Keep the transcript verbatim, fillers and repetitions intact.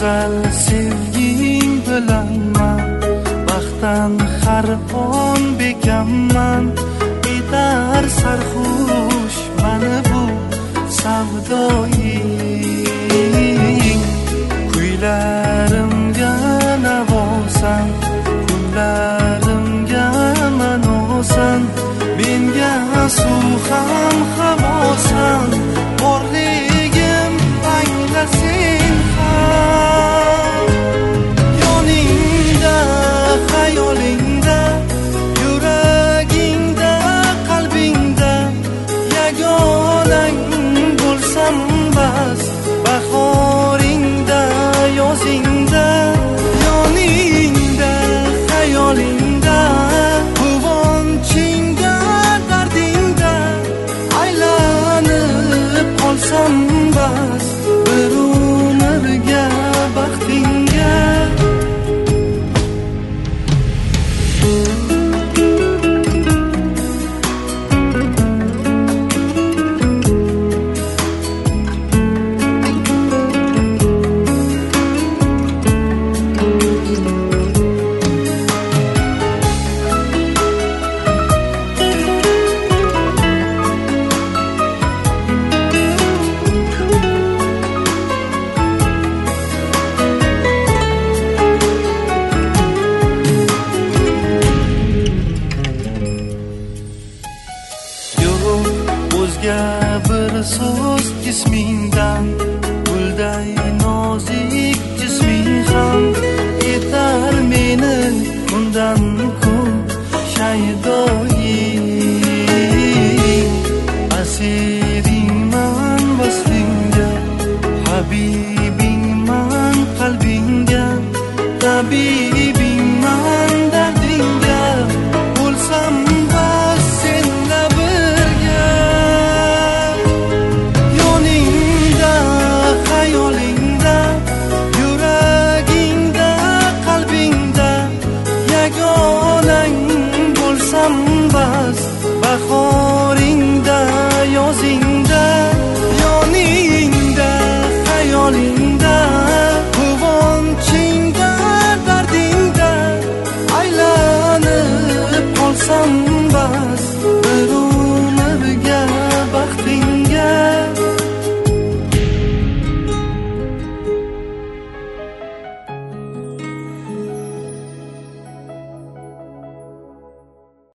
go'zal sevging bilanman baxtdan har on bekamman etar sarxush mani bu savdoying kuylarimga navosan kunlarimga manosan menga suv ham havosan borligim angla sen ham yoningda xayolingda yuragingda qalbingda yagonang bo'lsam bas bahoringda yozingda yoningda xayolingda quvonchingda dardingda aylanib qolsam bas bir umrga baxtingga o'zga bir so'z jismingdan gulday nozik jisming ham etar meni kundan kun shaydoying asil